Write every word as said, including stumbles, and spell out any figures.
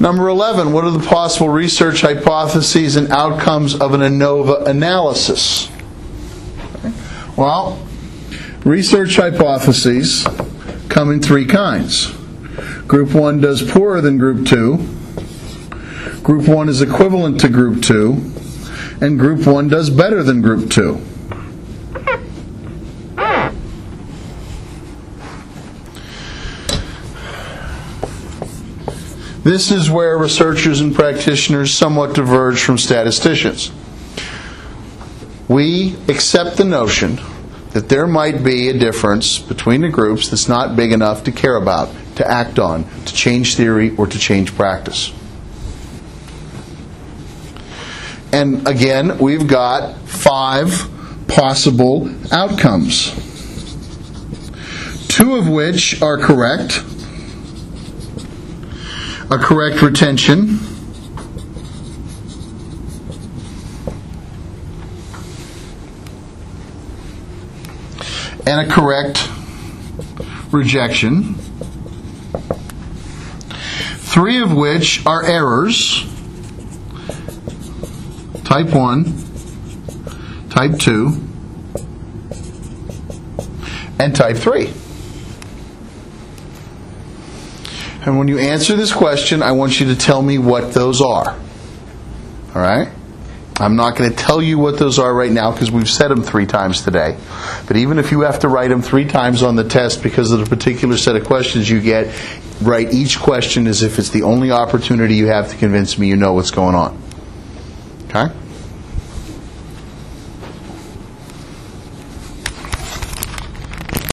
Number eleven, what are the possible research hypotheses and outcomes of an ANOVA analysis? Well, research hypotheses come in three kinds. Group one does poorer than Group two. Group one is equivalent to Group two. And Group one does better than Group two. This is where researchers and practitioners somewhat diverge from statisticians. We accept the notion that there might be a difference between the groups that's not big enough to care about, to act on, to change theory, or to change practice. And again, we've got five possible outcomes, two of which are correct. A correct retention, and a correct rejection, three of which are errors, type one, type two, and type three. And when you answer this question, I want you to tell me what those are. All right? I'm not going to tell you what those are right now because we've said them three times today. But even if you have to write them three times on the test because of the particular set of questions you get, write each question as if it's the only opportunity you have to convince me you know what's going on. Okay?